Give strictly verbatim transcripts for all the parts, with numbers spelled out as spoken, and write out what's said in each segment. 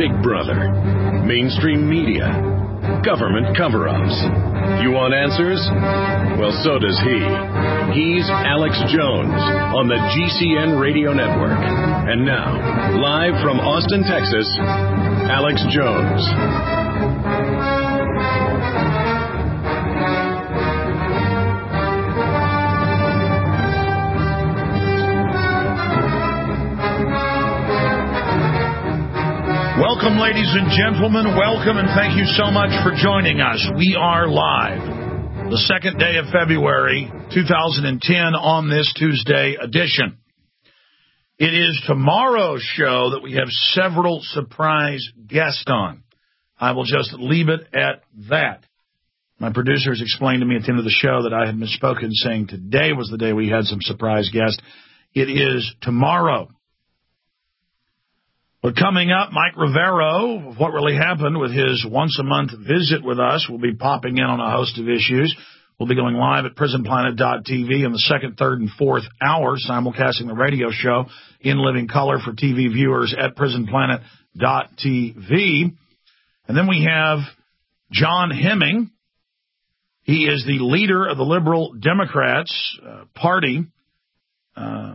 Big Brother, mainstream media, government cover-ups. You want answers? Well, so does he. He's Alex Jones on the G C N Radio Network. And now, live from Austin, Texas, Alex Jones. Welcome, ladies and gentlemen. Welcome, and thank you so much for joining us. We are live, the second day of February, two thousand ten, on this Tuesday edition. It is tomorrow's show that we have several surprise guests on. I will just leave it at that. My producers explained to me at the end of the show that I had misspoken, saying today was the day we had some surprise guests. It is tomorrow. But coming up, Mike Rivero, what really happened with his once-a-month visit with us, will be popping in on a host of issues. We'll be going live at prison planet dot t v in the second, third, and fourth hour, simulcasting the radio show in living color for T V viewers at prison planet dot t v. And then we have John Hemming. He is the leader of the Liberal Democrats uh, Party. Uh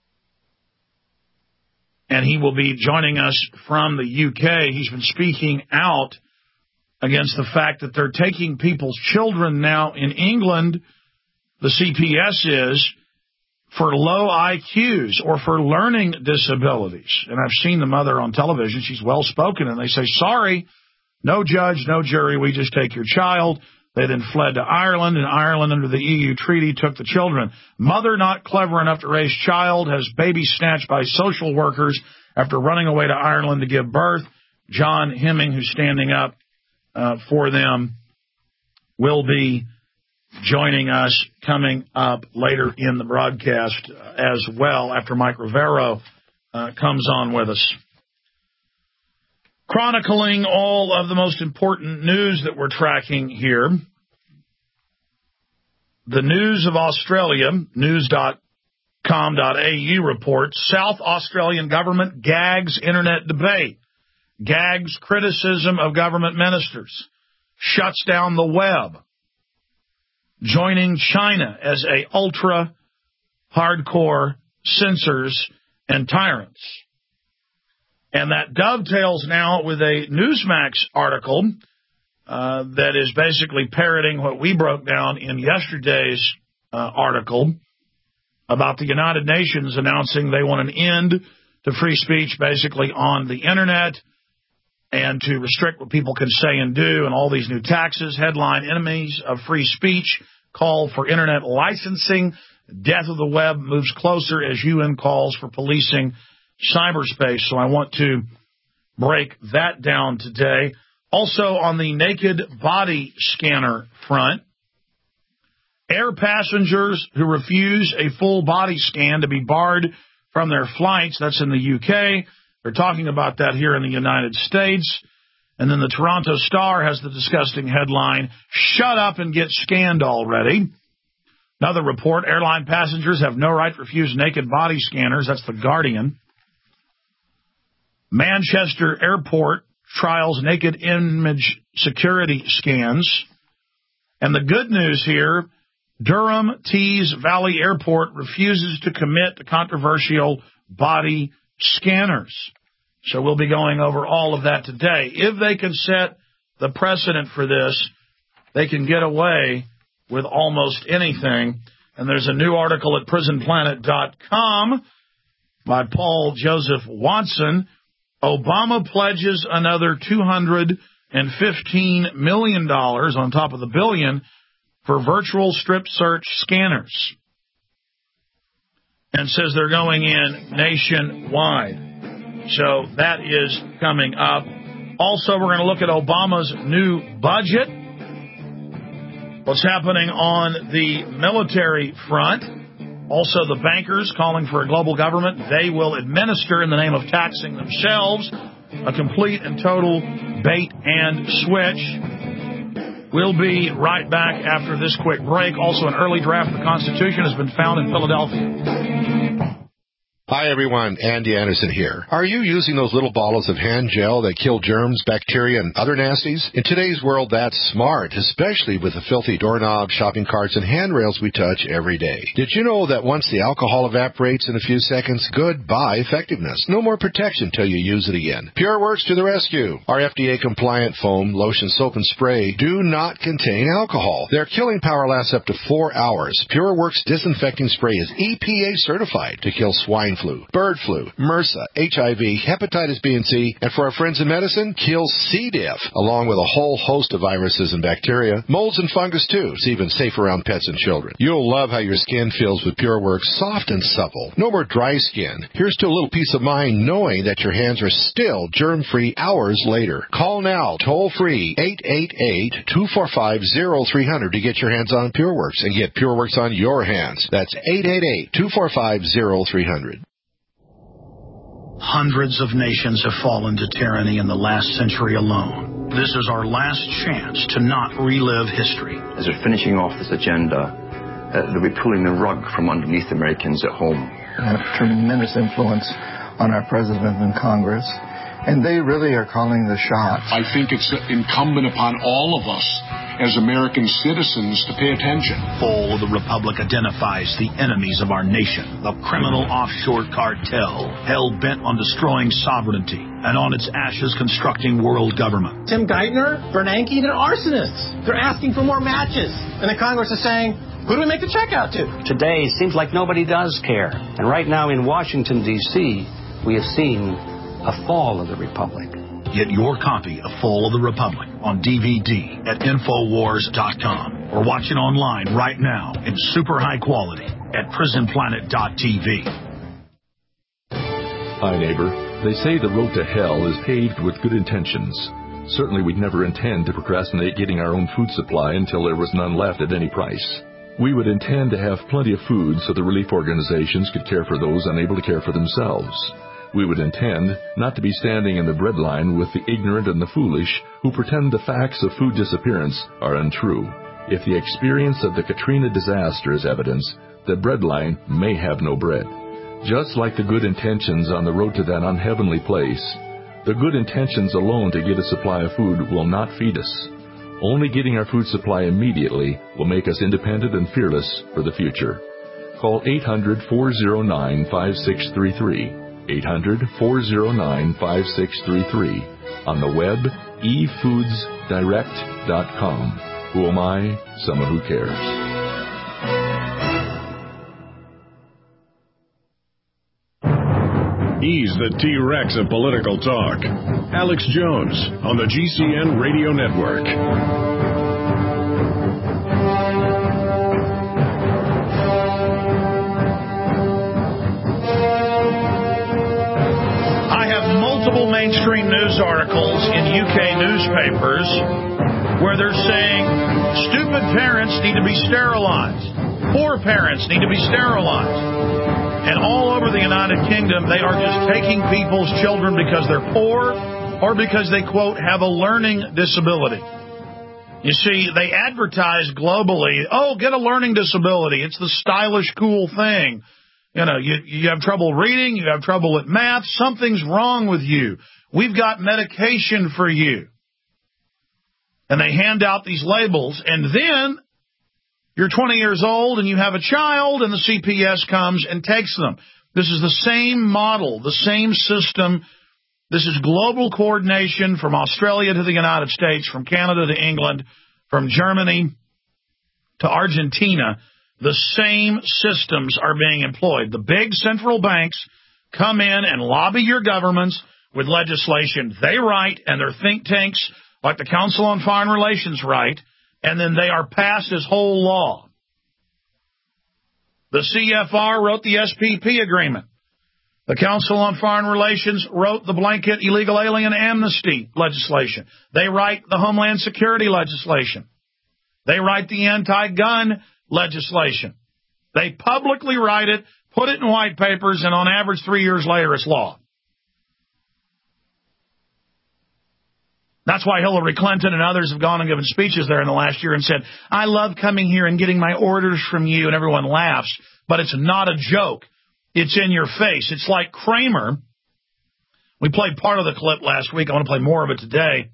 And he will be joining us from the U K. He's been speaking out against the fact that they're taking people's children now in England, the C P S is, for low I Qs or for learning disabilities. And I've seen the mother on television. She's well-spoken, and they say, sorry, no judge, no jury, we just take your child. They then fled to Ireland, and Ireland, under the E U treaty, took the children. Mother not clever enough to raise child has baby snatched by social workers after running away to Ireland to give birth. John Hemming, who's standing up uh, for them, will be joining us coming up later in the broadcast uh, as well, after Mike Rivero uh, comes on with us. Chronicling all of the most important news that we're tracking here. The News of Australia, news dot com dot a u reports, South Australian government gags internet debate, gags criticism of government ministers, shuts down the web, joining China as a ultra-hardcore censors and tyrants. And that dovetails now with a Newsmax article uh, that is basically parroting what we broke down in yesterday's uh, article about the United Nations announcing they want an end to free speech basically on the Internet and to restrict what people can say and do, and all these new taxes. Headline, enemies of free speech call for Internet licensing. Death of the web moves closer as U N calls for policing cyberspace. So I want to break that down today. Also, on the naked body scanner front, air passengers who refuse a full body scan to be barred from their flights. That's in the U K. They're talking about that here in the United States. And then the Toronto Star has the disgusting headline, "Shut up and get scanned already." Another report, airline passengers have no right to refuse naked body scanners. That's the Guardian. Manchester Airport trials naked image security scans. And the good news here, Durham Tees Valley Airport refuses to commit to controversial body scanners. So we'll be going over all of that today. If they can set the precedent for this, they can get away with almost anything. And there's a new article at prison planet dot com by Paul Joseph Watson. Obama pledges another two hundred fifteen million dollars on top of the billion for virtual strip search scanners, and says they're going in nationwide. So that is coming up. Also, we're going to look at Obama's new budget, what's happening on the military front. Also, the bankers calling for a global government they will administer in the name of taxing themselves. A complete and total bait and switch. We'll be right back after this quick break. Also, an early draft of the Constitution has been found in Philadelphia. Hi, everyone. Andy Anderson here. Are you using those little bottles of hand gel that kill germs, bacteria, and other nasties? In today's world, that's smart, especially with the filthy doorknobs, shopping carts, and handrails we touch every day. Did you know that once the alcohol evaporates in a few seconds, goodbye effectiveness? No more protection till you use it again. PureWorks to the rescue. Our F D A-compliant foam, lotion, soap, and spray do not contain alcohol. Their killing power lasts up to four hours. PureWorks disinfecting spray is E P A certified to kill swine flu, bird flu, MRSA, H I V, hepatitis B and C, and for our friends in medicine, kills C. diff, along with a whole host of viruses and bacteria, molds and fungus too. It's even safe around pets and children. You'll love how your skin feels with PureWorks, soft and supple. No more dry skin. Here's to a little peace of mind knowing that your hands are still germ-free hours later. Call now, toll-free, eight eight eight, two four five, zero three zero zero to get your hands on PureWorks and get PureWorks on your hands. That's eight eight eight, two four five, zero three zero zero. Hundreds of nations have fallen to tyranny in the last century alone. This is our last chance to not relive history. As they're finishing off this agenda, uh, they'll be pulling the rug from underneath Americans at home. They have tremendous influence on our president and Congress, and they really are calling the shots. I think it's incumbent upon all of us as American citizens to pay attention. Fall of the Republic identifies the enemies of our nation, the criminal offshore cartel, hell-bent on destroying sovereignty, and on its ashes constructing world government. Tim Geithner, Bernanke, they're arsonists. They're asking for more matches. And the Congress is saying, who do we make the check out to? Today, it seems like nobody does care. And right now in Washington, D C, we have seen a fall of the Republic. Get your copy of Fall of the Republic on D V D at Infowars dot com or watch it online right now in super high quality at Prison Planet dot T V. Hi, neighbor. They say the road to hell is paved with good intentions. Certainly we'd never intend to procrastinate getting our own food supply until there was none left at any price. We would intend to have plenty of food so the relief organizations could care for those unable to care for themselves. We would intend not to be standing in the bread line with the ignorant and the foolish who pretend the facts of food disappearance are untrue. If the experience of the Katrina disaster is evidence, the bread line may have no bread. Just like the good intentions on the road to that unheavenly place, the good intentions alone to get a supply of food will not feed us. Only getting our food supply immediately will make us independent and fearless for the future. Call eight hundred, four oh nine, five six three three. eight hundred, four oh nine, five six three three. On the web, e foods direct dot com. Who am I? Someone who cares. He's the T-Rex of political talk. Alex Jones on the G C N Radio Network. Multiple mainstream news articles in U K newspapers where they're saying stupid parents need to be sterilized. Poor parents need to be sterilized. And all over the United Kingdom, they are just taking people's children because they're poor or because they, quote, have a learning disability. You see, they advertise globally, oh, get a learning disability. It's the stylish, cool thing. You know, you, you have trouble reading, you have trouble at math, something's wrong with you. We've got medication for you. And they hand out these labels, and then you're twenty years old and you have a child, and the C P S comes and takes them. This is the same model, the same system. This is global coordination from Australia to the United States, from Canada to England, from Germany to Argentina. The same systems are being employed. The big central banks come in and lobby your governments with legislation they write, and their think tanks like the Council on Foreign Relations write, and then they are passed as whole law. The C F R wrote the S P P agreement. The Council on Foreign Relations wrote the blanket illegal alien amnesty legislation. They write the Homeland Security legislation. They write the anti-gun legislation. They publicly write it, put it in white papers, and on average, three years later, it's law. That's why Hillary Clinton and others have gone and given speeches there in the last year and said, I love coming here and getting my orders from you, and everyone laughs, but it's not a joke. It's in your face. It's like Kramer. We played part of the clip last week. I want to play more of it today.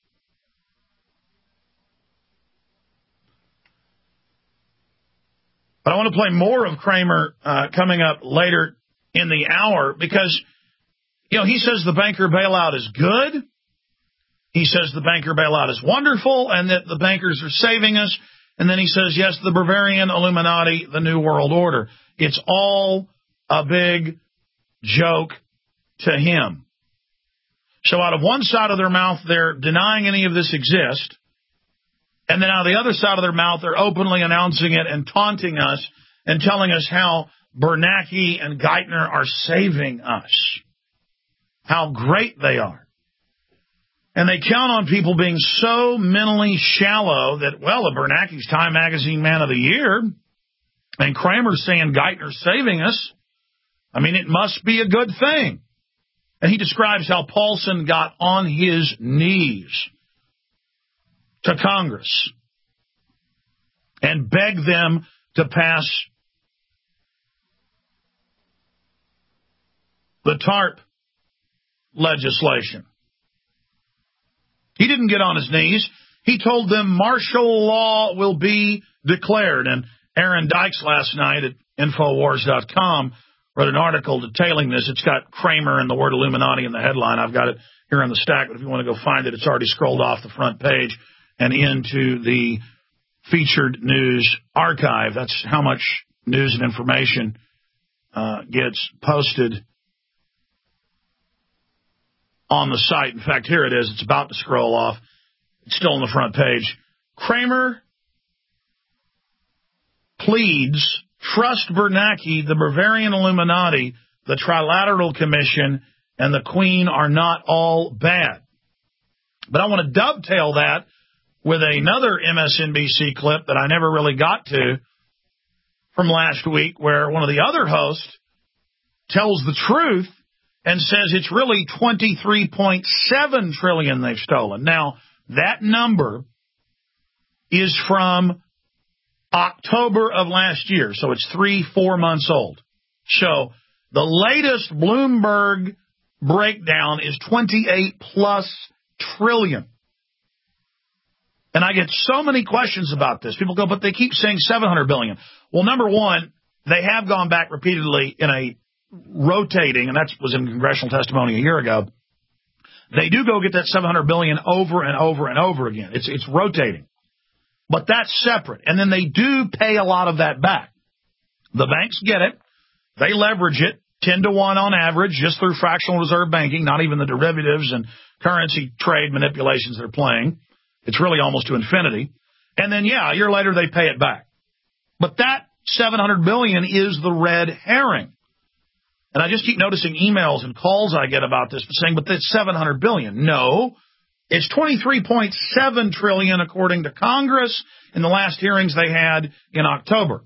But I want to play more of Kramer uh, coming up later in the hour because, you know, he says the banker bailout is good. He says the banker bailout is wonderful and that the bankers are saving us. And then he says, yes, the Bavarian Illuminati, the New World Order. It's all a big joke to him. So out of one side of their mouth, they're denying any of this exists. And then out of the other side of their mouth, they're openly announcing it and taunting us and telling us how Bernanke and Geithner are saving us, how great they are. And they count on people being so mentally shallow that, well, if Bernanke's Time Magazine Man of the Year and Kramer's saying Geithner's saving us, I mean, it must be a good thing. And he describes how Paulson got on his knees to Congress and begged them to pass the TARP legislation. He didn't get on his knees. He told them martial law will be declared. And Aaron Dykes last night at Infowars dot com wrote an article detailing this. It's got Kramer and the word Illuminati in the headline. I've got it here on the stack, but if you want to go find it, it's already scrolled off the front page and into the featured news archive. That's how much news and information uh, gets posted on the site. In fact, here it is. It's about to scroll off. It's still on the front page. Kramer pleads, trust Bernanke, the Bavarian Illuminati, the Trilateral Commission, and the Queen are not all bad. But I want to dovetail that with another M S N B C clip that I never really got to from last week, where one of the other hosts tells the truth and says it's really twenty-three point seven trillion dollars they've stolen. Now, that number is from October of last year, so it's three, four months old. So the latest Bloomberg breakdown is twenty-eight plus trillion. And I get so many questions about this. People go, but they keep saying seven hundred billion. Well, number one, they have gone back repeatedly in a rotating, and that was in congressional testimony a year ago. They do go get that seven hundred billion over and over and over again. It's it's rotating. But that's separate. And then they do pay a lot of that back. The banks get it. They leverage it ten to one on average just through fractional reserve banking, not even the derivatives and currency trade manipulations they're playing. It's really almost to infinity. And then, yeah, a year later they pay it back. But that seven hundred billion dollars is the red herring. And I just keep noticing emails and calls I get about this saying, but that's seven hundred billion dollars. No, it's twenty-three point seven trillion dollars according to Congress in the last hearings they had in October.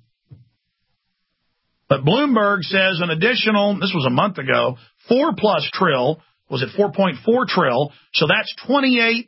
But Bloomberg says an additional, this was a month ago, four plus trill, was it four point four trill? So that's twenty-eight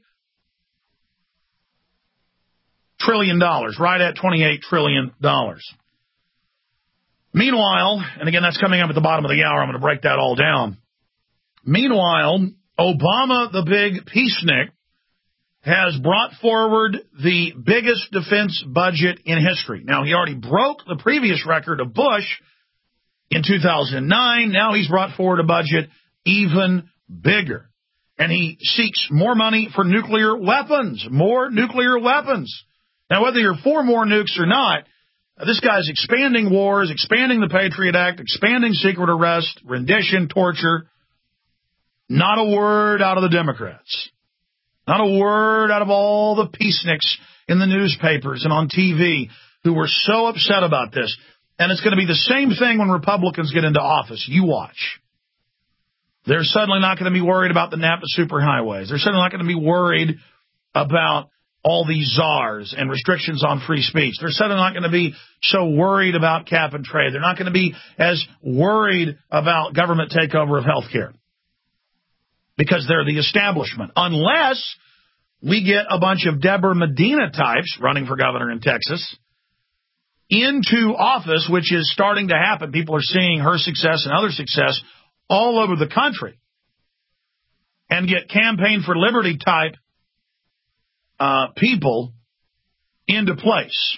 trillion dollars, right at twenty-eight trillion dollars. Meanwhile, and again, that's coming up at the bottom of the hour. I'm going to break that all down. Meanwhile, Obama, the big peacenik, has brought forward the biggest defense budget in history. Now, he already broke the previous record of Bush in two thousand nine. Now he's brought forward a budget even bigger. And he seeks more money for nuclear weapons, more nuclear weapons. Now, whether you're for more nukes or not, this guy's expanding wars, expanding the Patriot Act, expanding secret arrest, rendition, torture. Not a word out of the Democrats. Not a word out of all the peaceniks in the newspapers and on T V who were so upset about this. And it's going to be the same thing when Republicans get into office. You watch. They're suddenly not going to be worried about the Napa superhighways. They're suddenly not going to be worried about all these czars and restrictions on free speech. They're suddenly not going to be so worried about cap and trade. They're not going to be as worried about government takeover of health care because they're the establishment. Unless we get a bunch of Deborah Medina types running for governor in Texas into office, which is starting to happen. People are seeing her success and other success all over the country, and get Campaign for Liberty type uh, people into place.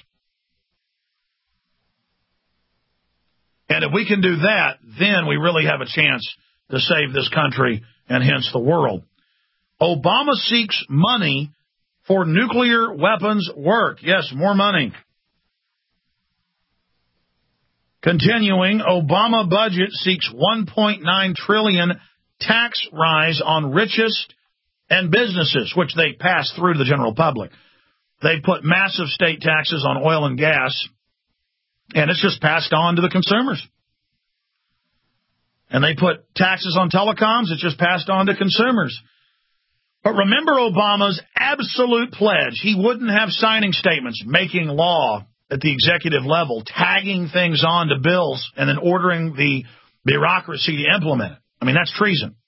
And if we can do that, then we really have a chance to save this country and hence the world. Obama seeks money for nuclear weapons work. Yes, more money. Continuing, Obama budget seeks one point nine trillion dollars tax rise on richest and businesses, which they pass through to the general public. They put massive state taxes on oil and gas, and it's just passed on to the consumers. And they put taxes on telecoms, it's just passed on to consumers. But remember Obama's absolute pledge. He wouldn't have signing statements, making law at the executive level, tagging things on to bills, and then ordering the bureaucracy to implement it. I mean, that's treason.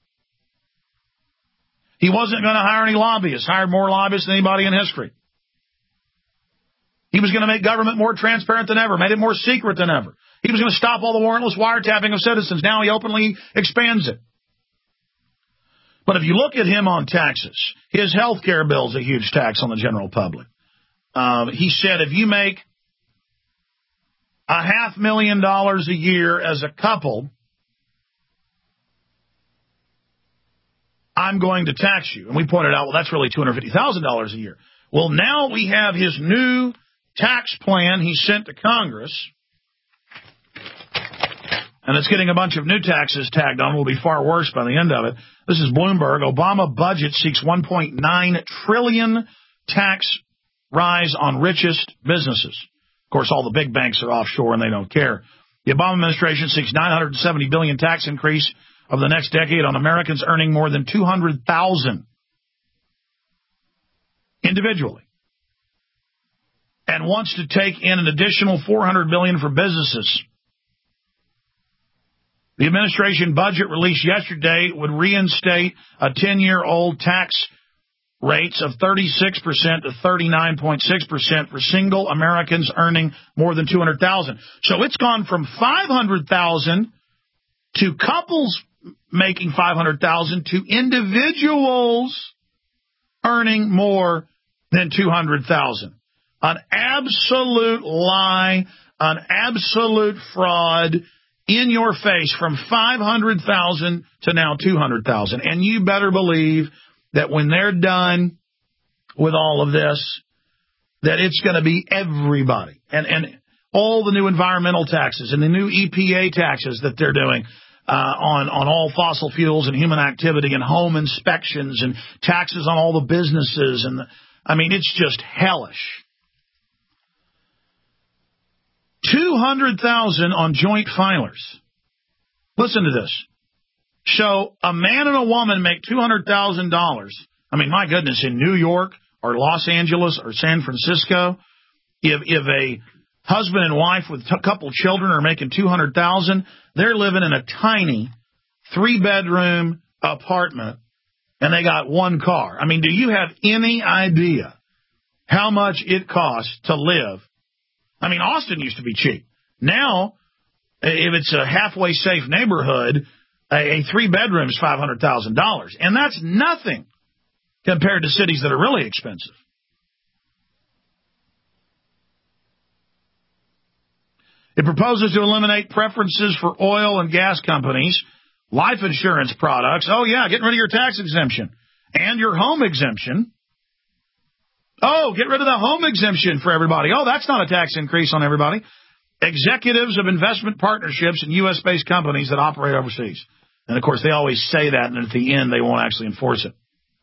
He wasn't going to hire any lobbyists, hired more lobbyists than anybody in history. He was going to make government more transparent than ever, made it more secret than ever. He was going to stop all the warrantless wiretapping of citizens. Now he openly expands it. But if you look at him on taxes, his health care bill is a huge tax on the general public. Um, he said if you make a half million dollars a year as a couple, I'm going to tax you. And we pointed out, well, that's really two hundred fifty thousand dollars a year. Well, now we have his new tax plan he sent to Congress, and it's getting a bunch of new taxes tagged on. Will be far worse by the end of it. This is Bloomberg. Obama budget seeks one point nine trillion dollars tax rise on richest businesses. Of course, all the big banks are offshore and they don't care. The Obama administration seeks nine hundred seventy billion dollars tax increase over the next decade on Americans earning more than two hundred thousand dollars individually, and wants to take in an additional four hundred billion dollars for businesses. The administration budget released yesterday would reinstate a ten-year-old tax rates of thirty-six percent to thirty-nine point six percent for single Americans earning more than two hundred thousand dollars. So it's gone from five hundred thousand dollars to couples making five hundred thousand dollars to individuals earning more than two hundred thousand dollars. An absolute lie, an absolute fraud in your face, from five hundred thousand dollars to now two hundred thousand dollars. And you better believe that when they're done with all of this, that it's going to be everybody. And, and all the new environmental taxes and the new E P A taxes that they're doing uh, on, on all fossil fuels and human activity and home inspections and taxes on all the businesses. And the, I mean, it's just hellish. two hundred thousand on joint filers. Listen to this. So a man and a woman make two hundred thousand dollars. I mean, my goodness, in New York or Los Angeles or San Francisco, if if a husband and wife with a couple children are making two hundred thousand dollars, they're living in a tiny three-bedroom apartment, and they got one car. I mean, do you have any idea how much it costs to live? I mean, Austin used to be cheap. Now, if it's a halfway safe neighborhood, a, a three-bedroom is five hundred thousand dollars. And that's nothing compared to cities that are really expensive. It proposes to eliminate preferences for oil and gas companies, life insurance products. Oh, yeah, getting rid of your tax exemption and your home exemption. Oh, get rid of the home exemption for everybody. Oh, that's not a tax increase on everybody. Executives of investment partnerships and U S-based companies that operate overseas. And, of course, they always say that, and at the end they won't actually enforce it.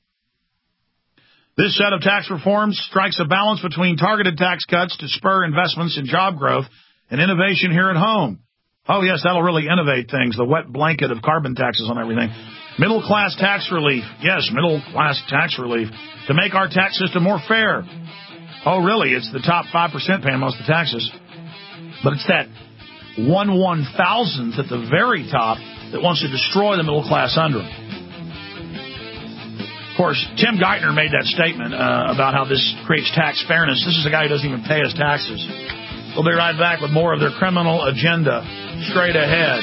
This set of tax reforms strikes a balance between targeted tax cuts to spur investments in job growth and innovation here at home. Oh, yes, that'll really innovate things, the wet blanket of carbon taxes on everything. Middle-class tax relief. Yes, middle-class tax relief to make our tax system more fair. Oh, really? It's the top five percent paying most of the taxes. But it's that one one-thousandth at the very top that wants to destroy the middle class under them. Of course, Tim Geithner made that statement uh, about how this creates tax fairness. This is a guy who doesn't even pay his taxes. We'll be right back with more of their criminal agenda straight ahead.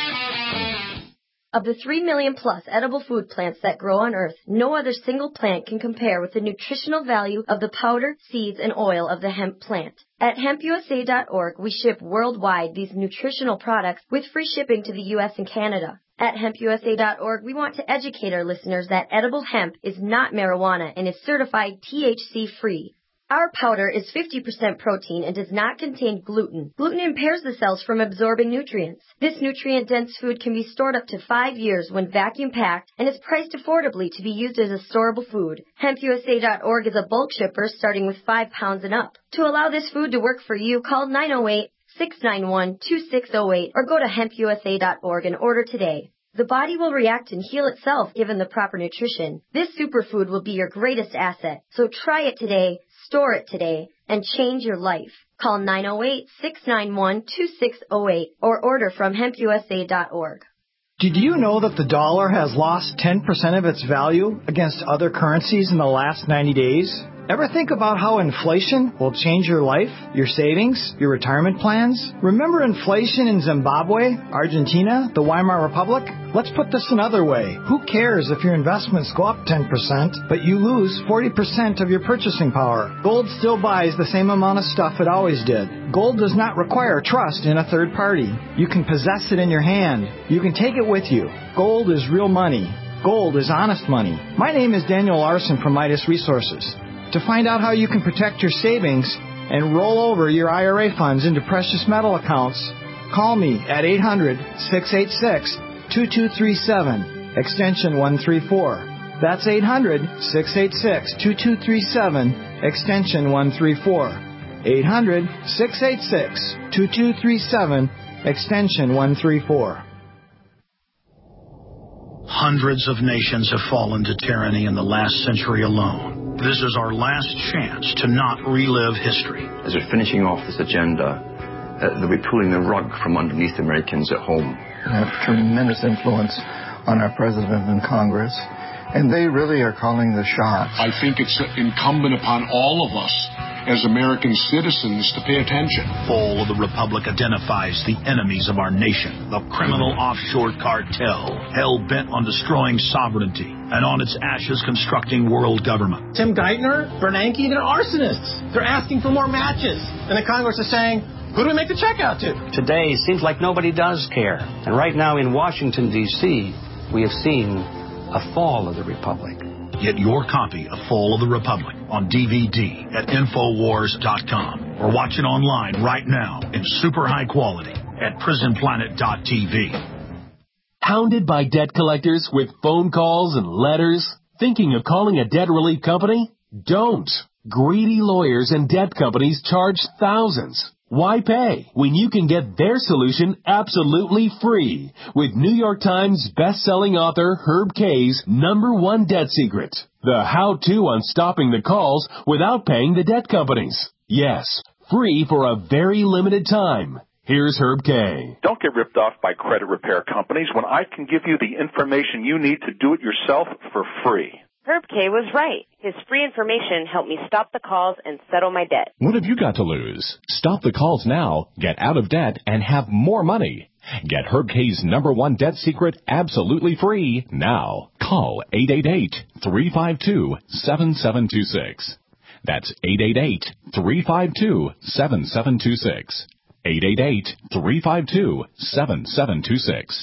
Of the three million plus edible food plants that grow on Earth, no other single plant can compare with the nutritional value of the powder, seeds, and oil of the hemp plant. At hemp U S A dot org, we ship worldwide these nutritional products with free shipping to the U S and Canada. At hemp U S A dot org, we want to educate our listeners that edible hemp is not marijuana and is certified T H C-free. Our powder is fifty percent protein and does not contain gluten. Gluten impairs the cells from absorbing nutrients. This nutrient-dense food can be stored up to five years when vacuum-packed and is priced affordably to be used as a storable food. hemp U S A dot org is a bulk shipper starting with five pounds and up. To allow this food to work for you, call nine oh eight, six nine one, two six oh eight or go to hemp U S A dot org and order today. The body will react and heal itself given the proper nutrition. This superfood will be your greatest asset. So try it today, store it today, and change your life. Call nine oh eight, six nine one, two six oh eight or order from hemp U S A dot org. Did you know that the dollar has lost ten percent of its value against other currencies in the last ninety days? Ever think about how inflation will change your life, your savings, your retirement plans? Remember inflation in Zimbabwe, Argentina, the Weimar Republic? Let's put this another way. Who cares if your investments go up ten percent, but you lose forty percent of your purchasing power? Gold still buys the same amount of stuff it always did. Gold does not require trust in a third party. You can possess it in your hand. You can take it with you. Gold is real money. Gold is honest money. My name is Daniel Larson from Midas Resources. To find out how you can protect your savings and roll over your I R A funds into precious metal accounts, call me at eight hundred, six eight six, two two three seven, extension one three four. That's eight hundred, six eight six, two two three seven, extension one three four. eight hundred, six eight six, two two three seven, extension one three four. Hundreds of nations have fallen to tyranny in the last century alone. This is our last chance to not relive history. As we're finishing off this agenda, uh, they'll be pulling the rug from underneath Americans at home. They have tremendous influence on our president and Congress, and they really are calling the shots. I think it's incumbent upon all of us as American citizens to pay attention. Fall of the Republic identifies the enemies of our nation, the criminal offshore cartel, hell-bent on destroying sovereignty, and on its ashes constructing world government. Tim Geithner, Bernanke, they're arsonists. They're asking for more matches. And the Congress is saying, who do we make the check out to? Today seems like nobody does care. And right now in Washington, D C, we have seen a fall of the Republic. Get your copy of Fall of the Republic on D V D at Infowars dot com or watch it online right now in super high quality at Prison Planet dot T V. Hounded by debt collectors with phone calls and letters? Thinking of calling a debt relief company? Don't. Greedy lawyers and debt companies charge thousands. Why pay when you can get their solution absolutely free with New York Times best-selling author Herb Kay's number one debt secret, the how-to on stopping the calls without paying the debt companies. Yes, free for a very limited time. Here's Herb Kay. Don't get ripped off by credit repair companies when I can give you the information you need to do it yourself for free. Herb Kay was right. His free information helped me stop the calls and settle my debt. What have you got to lose? Stop the calls now, get out of debt, and have more money. Get Herb Kay's number one debt secret absolutely free now. Call eight eight eight, three five two, seven seven two six. That's eight eight eight, three five two, seven seven two six. eight eight eight, three five two, seven seven two six.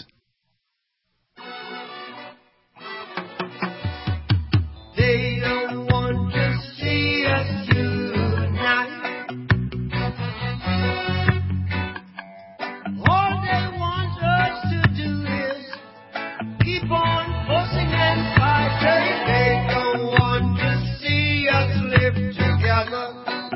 They don't want to see us unite. All they want us to do is keep on fussing and fighting. They don't want to see us live together.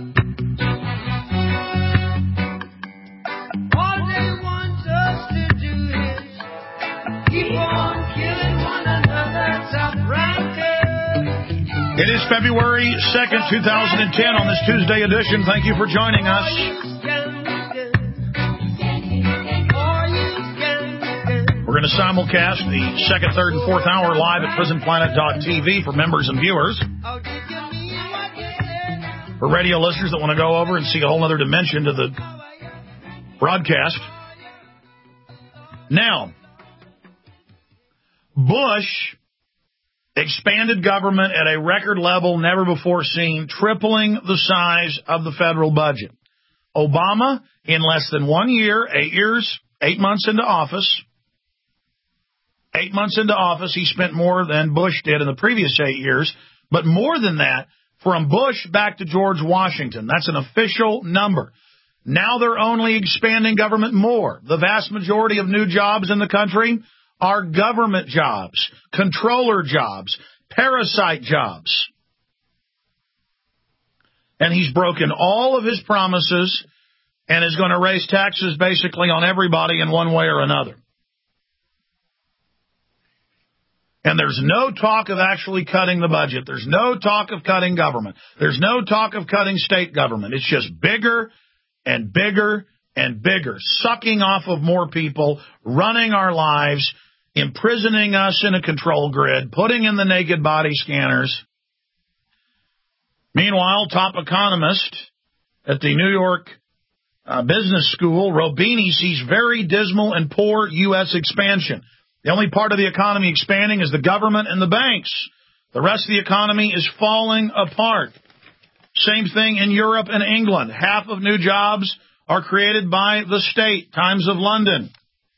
All they want us to do is keep on killing one another. Top ranking. It is February second, two thousand ten on this Tuesday edition. Thank you for joining us. We're going to simulcast the second, third, and fourth hour live at Prison Planet dot T V for members and viewers. For radio listeners that want to go over and see a whole other dimension to the broadcast. Now, Bush expanded government at a record level never before seen, tripling the size of the federal budget. Obama, in less than one year, eight years, eight months into office, eight months into office, he spent more than Bush did in the previous eight years, but more than that, from Bush back to George Washington. That's an official number. Now they're only expanding government more. The vast majority of new jobs in the country are government jobs, controller jobs, parasite jobs. And he's broken all of his promises and is going to raise taxes basically on everybody in one way or another. And there's no talk of actually cutting the budget. There's no talk of cutting government. There's no talk of cutting state government. It's just bigger and bigger and bigger, sucking off of more people, running our lives, imprisoning us in a control grid, putting in the naked body scanners. Meanwhile, top economist at the New York uh, Business School, Robini, sees very dismal and poor U S expansion. The only part of the economy expanding is the government and the banks. The rest of the economy is falling apart. Same thing in Europe and England. Half of new jobs are created by the state. Times of London.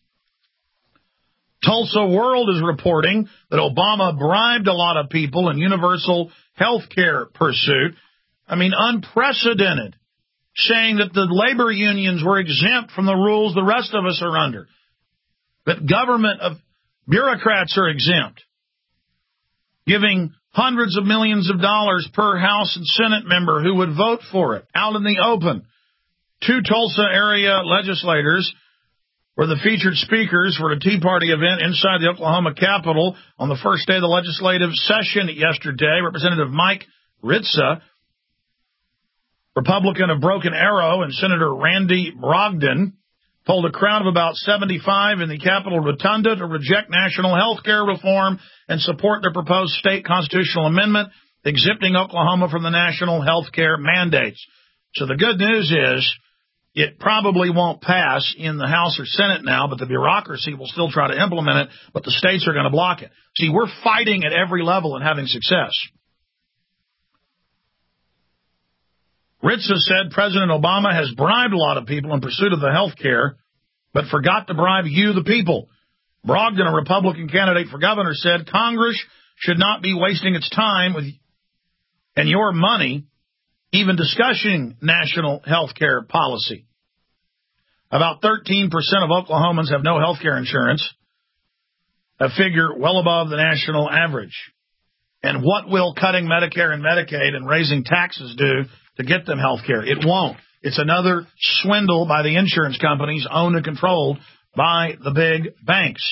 Tulsa World is reporting that Obama bribed a lot of people in universal health care pursuit. I mean, unprecedented. Saying that the labor unions were exempt from the rules the rest of us are under. That government of bureaucrats are exempt. Giving hundreds of millions of dollars per House and Senate member who would vote for it out in the open. Two Tulsa area legislators were the featured speakers for a Tea Party event inside the Oklahoma Capitol on the first day of the legislative session yesterday. Representative Mike Ritza, Republican of Broken Arrow, and Senator Randy Brogdon told a crowd of about seventy-five in the Capitol Rotunda to reject national health care reform and support their proposed state constitutional amendment exempting Oklahoma from the national health care mandates. So the good news is it probably won't pass in the House or Senate now, but the bureaucracy will still try to implement it, but the states are going to block it. See, we're fighting at every level and having success. Ritza said President Obama has bribed a lot of people in pursuit of the health care, but forgot to bribe you, the people. Brogdon, a Republican candidate for governor, said Congress should not be wasting its time with and your money even discussing national health care policy. About thirteen percent of Oklahomans have no health care insurance, a figure well above the national average. And what will cutting Medicare and Medicaid and raising taxes do to get them health care? It won't. It's another swindle by the insurance companies owned and controlled by the big banks.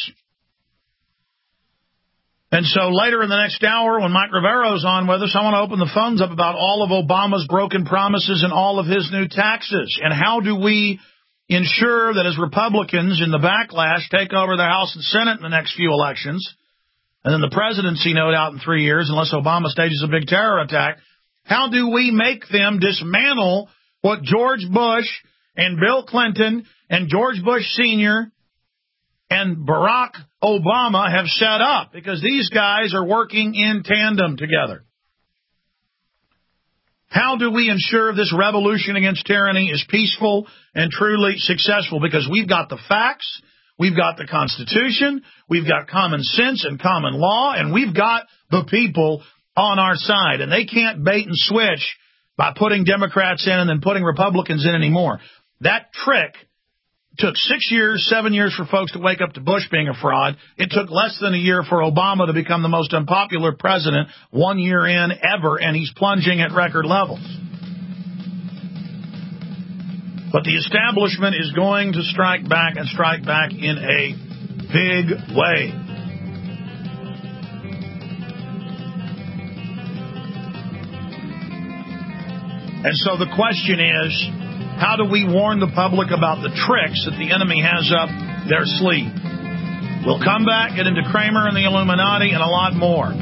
And so later in the next hour, when Mike Rivero's on with us, I want to open the phones up about all of Obama's broken promises and all of his new taxes. And how do we ensure that as Republicans in the backlash take over the House and Senate in the next few elections, and then the presidency, no doubt, in three years, unless Obama stages a big terror attack, how do we make them dismantle what George Bush and Bill Clinton and George Bush Senior and Barack Obama have set up? Because these guys are working in tandem together. How do we ensure this revolution against tyranny is peaceful and truly successful? Because we've got the facts, we've got the Constitution, we've got common sense and common law, and we've got the people on our side. And they can't bait and switch by putting Democrats in and then putting Republicans in anymore. That trick took six years, seven years for folks to wake up to Bush being a fraud. It took less than a year for Obama to become the most unpopular president one year in ever, and he's plunging at record levels. But the establishment is going to strike back and strike back in a big way. And so the question is, how do we warn the public about the tricks that the enemy has up their sleeve? We'll come back, get into Kramer and the Illuminati, and a lot more.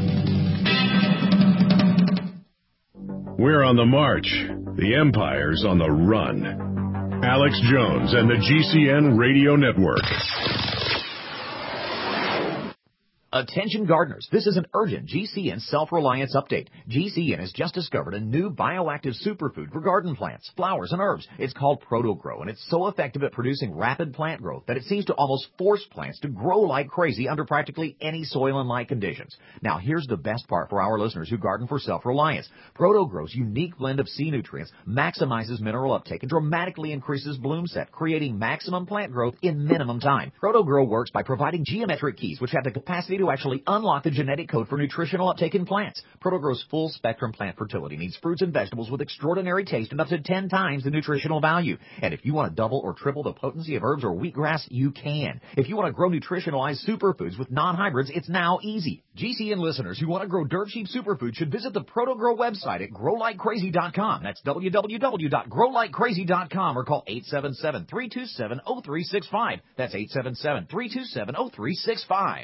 We're on the march. The empire's on the run. Alex Jones and the G C N Radio Network. Attention gardeners, this is an urgent G C N self-reliance update. G C N has just discovered a new bioactive superfood for garden plants, flowers, and herbs. It's called ProtoGrow, and it's so effective at producing rapid plant growth that it seems to almost force plants to grow like crazy under practically any soil and light conditions. Now, here's the best part for our listeners who garden for self-reliance. ProtoGrow's unique blend of sea nutrients maximizes mineral uptake and dramatically increases bloom set, creating maximum plant growth in minimum time. ProtoGrow works by providing geometric keys, which have the capacity to actually unlock the genetic code for nutritional uptake in plants. ProtoGrow's full-spectrum plant fertility needs fruits and vegetables with extraordinary taste and up to ten times the nutritional value. And if you want to double or triple the potency of herbs or wheatgrass, you can. If you want to grow nutritionalized superfoods with non-hybrids, it's now easy. G C N listeners who want to grow dirt-cheap superfoods should visit the ProtoGrow website at grow like crazy dot com. That's w w w dot grow like crazy dot com or call eight seven seven, three two seven, zero three six five. That's eight seven seven, three two seven, zero three six five.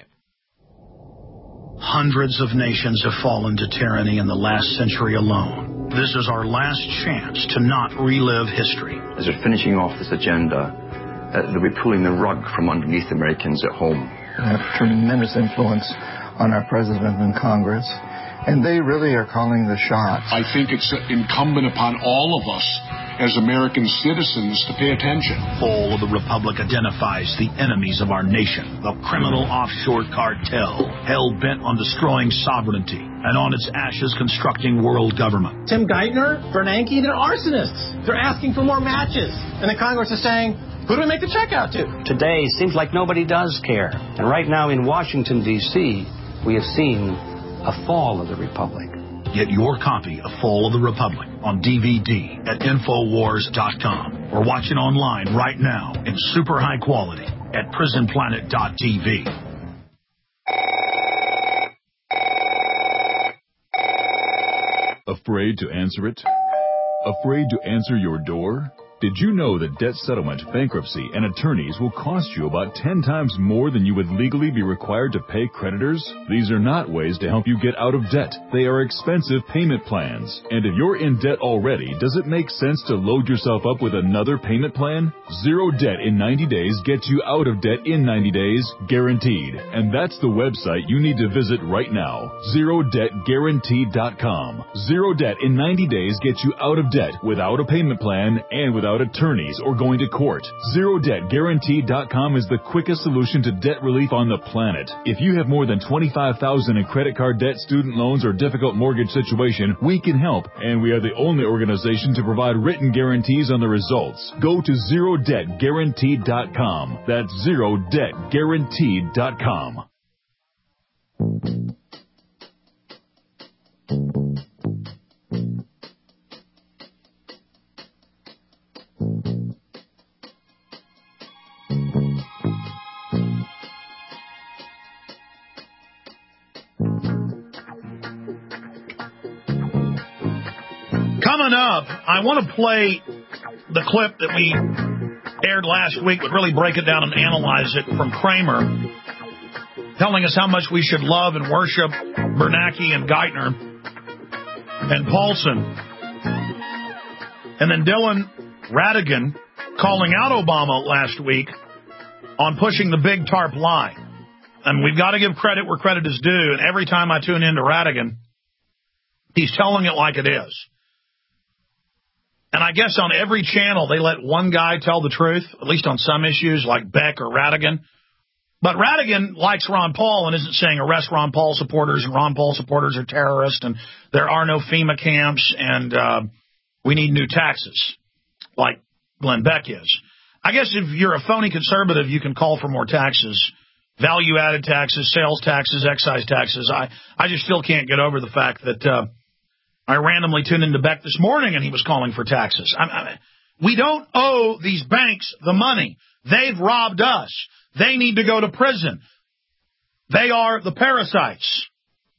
Hundreds of nations have fallen to tyranny in the last century alone. This is our last chance to not relive history. As they're finishing off this agenda, uh, they'll be pulling the rug from underneath Americans at home. They have tremendous influence on our president and Congress, and they really are calling the shots. I think it's incumbent upon all of us as American citizens to pay attention. Fall of the Republic identifies the enemies of our nation, the criminal offshore cartel, hell-bent on destroying sovereignty, and on its ashes constructing world government. Tim Geithner, Bernanke, they're arsonists. They're asking for more matches. And the Congress is saying, who do we make the check out to? Today seems like nobody does care. And right now in Washington, D C, we have seen a fall of the Republic. Get your copy of Fall of the Republic on D V D at Infowars dot com or watch it online right now in super high quality at Prison Planet dot T V. Afraid to answer it? Afraid to answer your door? Did you know that debt settlement, bankruptcy, and attorneys will cost you about ten times more than you would legally be required to pay creditors? These are not ways to help you get out of debt. They are expensive payment plans. And if you're in debt already, does it make sense to load yourself up with another payment plan? Zero Debt in ninety days gets you out of debt in ninety days, guaranteed. And that's the website you need to visit right now, zero debt guaranteed dot com. Zero Debt in ninety days gets you out of debt without a payment plan and without attorneys or going to court. Zero Debt Guaranteed dot com is the quickest solution to debt relief on the planet. If you have more than twenty-five thousand dollars in credit card debt, student loans, or difficult mortgage situation, we can help, and we are the only organization to provide written guarantees on the results. Go to Zero Debt Guaranteed dot com. That's Zero Debt Guaranteed dot com. Coming up, I want to play the clip that we aired last week, but really break it down and analyze it, from Kramer, telling us how much we should love and worship Bernanke and Geithner and Paulson. And then Dylan Ratigan calling out Obama last week on pushing the big TARP lie. And we've got to give credit where credit is due. And every time I tune into Ratigan, he's telling it like it is. And I guess on every channel, they let one guy tell the truth, at least on some issues like Beck or Ratigan. But Ratigan likes Ron Paul and isn't saying arrest Ron Paul supporters and Ron Paul supporters are terrorists and there are no FEMA camps and uh, we need new taxes, like Glenn Beck is. I guess if you're a phony conservative, you can call for more taxes, value-added taxes, sales taxes, excise taxes. I, I just still can't get over the fact that uh, I randomly tuned into Beck this morning and he was calling for taxes. I, I, we don't owe these banks the money. They've robbed us. They need to go to prison. They are the parasites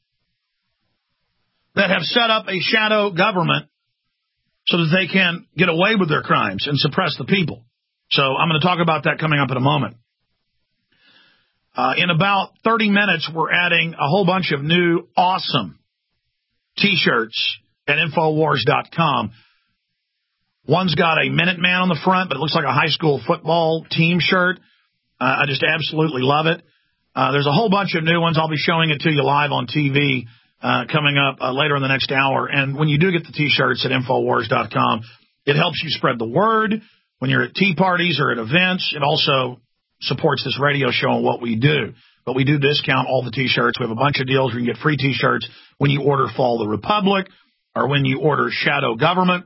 that have set up a shadow government so that they can get away with their crimes and suppress the people. So I'm going to talk about that coming up in a moment. Uh, in about thirty minutes, we're adding a whole bunch of new awesome T-shirts at Infowars dot com. One's got a Minuteman on the front, but it looks like a high school football team shirt. Uh, I just absolutely love it. Uh, there's a whole bunch of new ones. I'll be showing it to you live on T V uh, coming up uh, later in the next hour. And when you do get the T-shirts at Infowars dot com, it helps you spread the word when you're at tea parties or at events. It also supports this radio show and what we do. But we do discount all the T-shirts. We have a bunch of deals where you can get free T-shirts when you order Fall the Republic or when you order Shadow Government.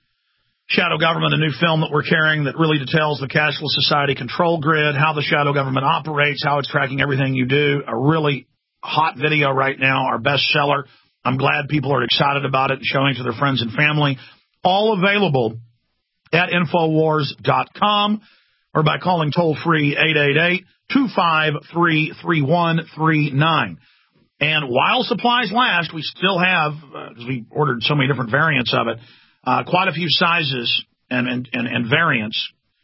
Shadow Government, a new film that we're carrying that really details the cashless society control grid, how the shadow government operates, how it's tracking everything you do. A really hot video right now, our bestseller. I'm glad people are excited about it and showing it to their friends and family. All available at Infowars dot com or by calling toll-free eight eight eight, two five three, three one three nine. And while supplies last, we still have, because uh, we ordered so many different variants of it, Uh, quite a few sizes and, and, and, and variants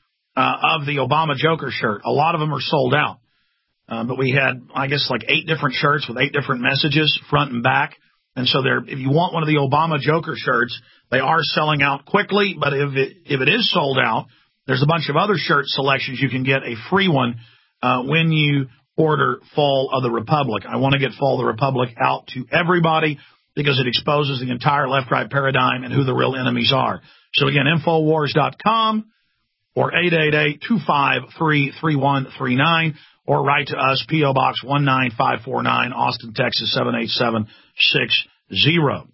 uh, of the Obama Joker shirt. A lot of them are sold out. Uh, but we had, I guess, like eight different shirts with eight different messages, front and back. And so they're, if you want one of the Obama Joker shirts, they are selling out quickly. But if it, if it is sold out, there's a bunch of other shirt selections. You can get a free one uh, when you order Fall of the Republic. I want to get Fall of the Republic out to everybody, because it exposes the entire left-right paradigm and who the real enemies are. So, again, Infowars dot com or eight eight eight, two five three, three one three nine or write to us, P O. Box one nine five four nine, Austin, Texas, seven eight seven six zero.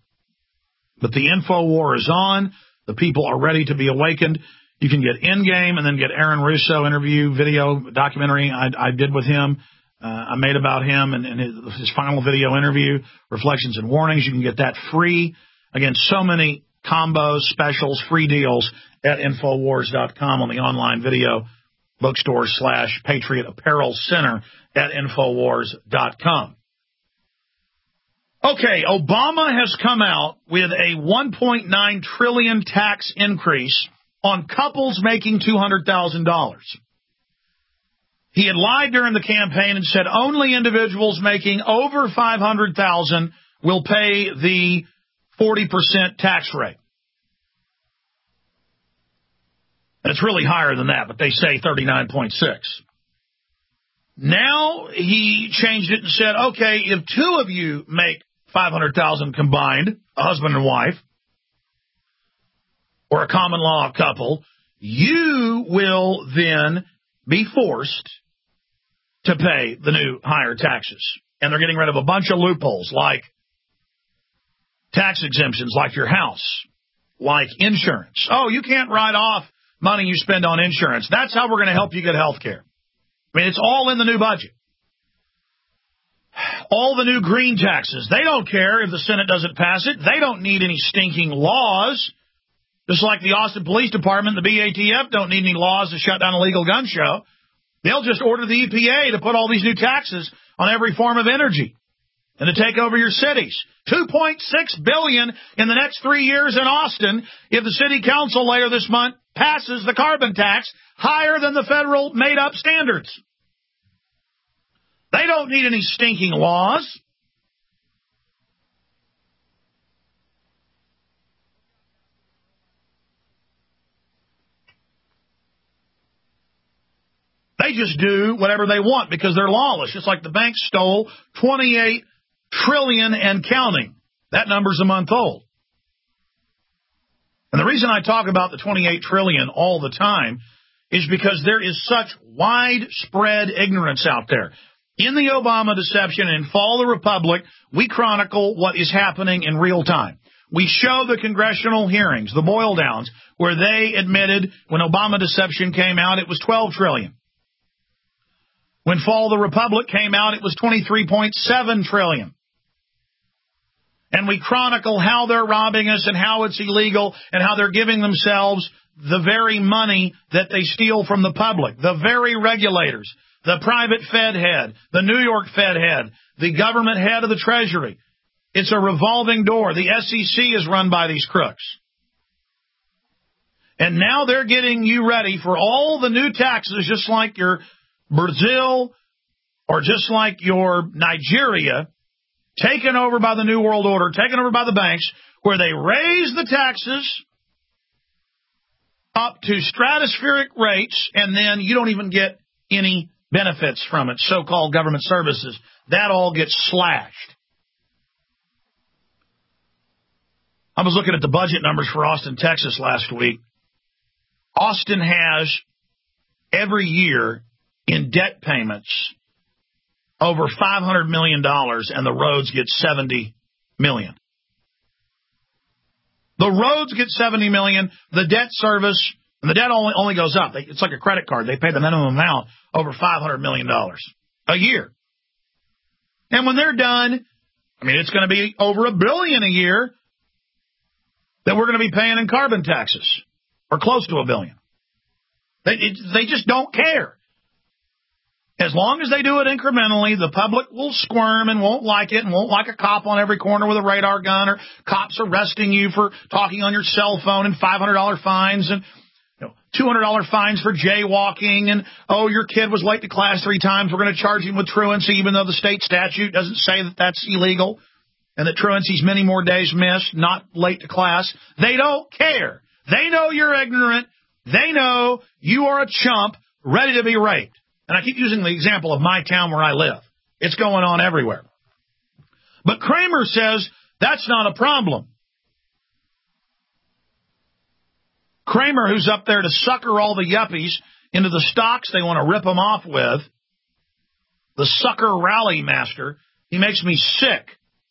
But the info war is on. The people are ready to be awakened. You can get Endgame and then get Aaron Russo interview, video, documentary I, I did with him. Uh, I made about him and, and his, his final video interview, Reflections and Warnings. You can get that free. Again, so many combos, specials, free deals at Infowars dot com on the online video bookstore slash Patriot Apparel Center at Infowars dot com. Okay, Obama has come out with a one point nine trillion dollars tax increase on couples making two hundred thousand dollars. He had lied during the campaign and said only individuals making over five hundred thousand dollars will pay the forty percent tax rate. And it's really higher than that, but they say thirty-nine point six. Now he changed it and said, okay, if two of you make five hundred thousand dollars combined, a husband and wife, or a common law couple, you will then be forced to pay the new higher taxes. And they're getting rid of a bunch of loopholes like tax exemptions, like your house, like insurance. Oh, you can't write off money you spend on insurance. That's how we're going to help you get health care. I mean, it's all in the new budget. All the new green taxes. They don't care if the Senate doesn't pass it. They don't need any stinking laws. Just like the Austin Police Department and the B A T F don't need any laws to shut down a legal gun show. They'll just order the E P A to put all these new taxes on every form of energy and to take over your cities. two point six billion dollars in the next three years in Austin if the city council later this month passes the carbon tax higher than the federal made-up standards. They don't need any stinking laws. They just do whatever they want because they're lawless, just like the bank stole twenty-eight trillion dollars and counting. That number's a month old. And the reason I talk about the twenty-eight trillion dollars all the time is because there is such widespread ignorance out there. In the Obama deception and in Fall of the Republic, we chronicle what is happening in real time. We show the congressional hearings, the boil downs, where they admitted when Obama deception came out, it was twelve trillion dollars. When Fall of the Republic came out, it was twenty-three point seven trillion dollars. And we chronicle how they're robbing us and how it's illegal and how they're giving themselves the very money that they steal from the public, the very regulators, the private Fed head, the New York Fed head, the government head of the Treasury. It's a revolving door. The S E C is run by these crooks. And now they're getting you ready for all the new taxes, just like your Brazil or just like your Nigeria, taken over by the New World Order, taken over by the banks, where they raise the taxes up to stratospheric rates, and then you don't even get any benefits from it, so-called government services. That all gets slashed. I was looking at the budget numbers for Austin, Texas last week. Austin has every year in debt payments over five hundred million dollars, and the roads get seventy million dollars. The roads get seventy million dollars. The debt service, and the debt only, only goes up. It's like a credit card. They pay the minimum amount over five hundred million dollars a year. And when they're done, I mean, it's going to be over a billion a year that we're going to be paying in carbon taxes, or close to a billion. They, it, they just don't care. As long as they do it incrementally, the public will squirm and won't like it and won't like a cop on every corner with a radar gun, or cops arresting you for talking on your cell phone, and five hundred dollars fines and you know, two hundred dollars fines for jaywalking, and, oh, your kid was late to class three times. We're going to charge him with truancy, even though the state statute doesn't say that that's illegal, and that truancy's many more days missed, not late to class. They don't care. They know you're ignorant. They know you are a chump ready to be raped. And I keep using the example of my town where I live. It's going on everywhere. But Kramer says that's not a problem. Kramer, who's up there to sucker all the yuppies into the stocks they want to rip them off with, the sucker rally master, he makes me sick.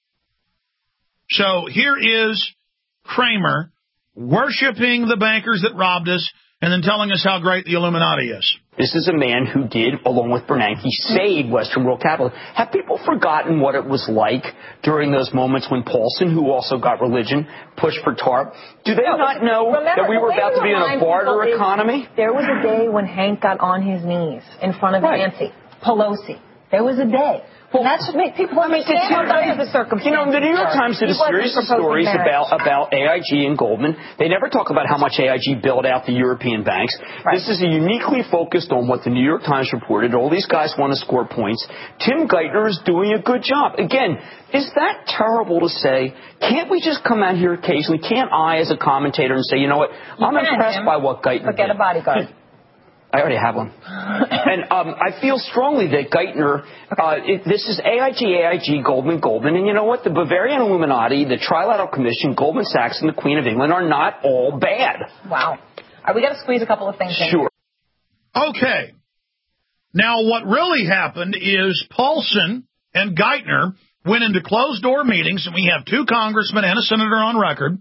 So here is Kramer worshiping the bankers that robbed us and then telling us how great the Illuminati is. This is a man who did, along with Bernanke, save Western world capital. Have people forgotten what it was like during those moments when Paulson, who also got religion, pushed for TARP? Do they no, not know remember, that we were about to be in a barter economy? There was a day when Hank got on his knees in front of right. Nancy Pelosi. There was a day. Well, that's what makes people understand under the circumstances. You know, the New York Times did a series of stories about, about A I G and Goldman. They never talk about how much A I G bailed out the European banks. Right. This is uniquely focused on what the New York Times reported. All these guys want to score points. Tim Geithner is doing a good job. Again, is that terrible to say? Can't we just come out here occasionally? Can't I, as a commentator, and say, you know what, you I'm impressed him. by what Geithner But get did. a bodyguard. I already have one. And um, I feel strongly that Geithner, uh, it, this is A I G, A I G, Goldman, Goldman. And you know what? The Bavarian Illuminati, the Trilateral Commission, Goldman Sachs, and the Queen of England are not all bad. Wow. All right, we got to squeeze a couple of things in. Sure. Okay. Now, what really happened is Paulson and Geithner went into closed-door meetings, and we have two congressmen and a senator on record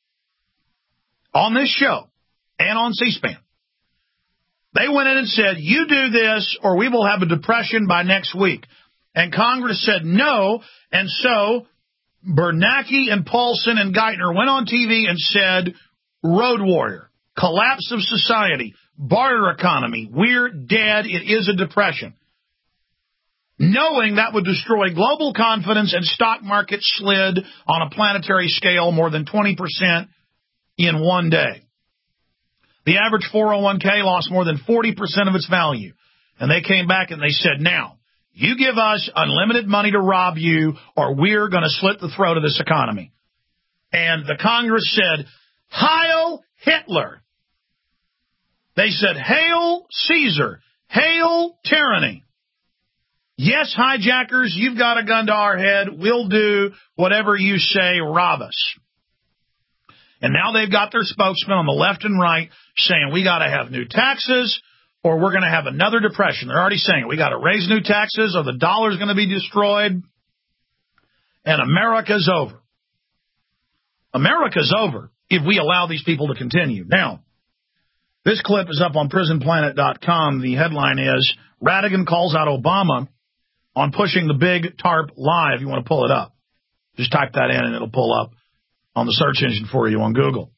on this show and on C-SPAN. They went in and said, you do this or we will have a depression by next week. And Congress said no. And so Bernanke and Paulson and Geithner went on T V and said, road warrior, collapse of society, barter economy, we're dead, it is a depression. Knowing that would destroy global confidence and stock market slid on a planetary scale more than twenty percent in one day. The average four oh one k lost more than forty percent of its value. And they came back and they said, now, you give us unlimited money to rob you or we're going to slit the throat of this economy. And the Congress said, Heil Hitler. They said, Hail Caesar. Hail tyranny. Yes, hijackers, you've got a gun to our head. We'll do whatever you say, rob us. And now they've got their spokesman on the left and right saying we got to have new taxes or we're going to have another depression. They're already saying it. We got to raise new taxes or the dollar's going to be destroyed and America's over. America's over if we allow these people to continue. Now, this clip is up on prison planet dot com. The headline is Radigan calls out Obama on pushing the big TARP lie. If you want to pull it up, just type that in and it'll pull up on the search engine for you on Google.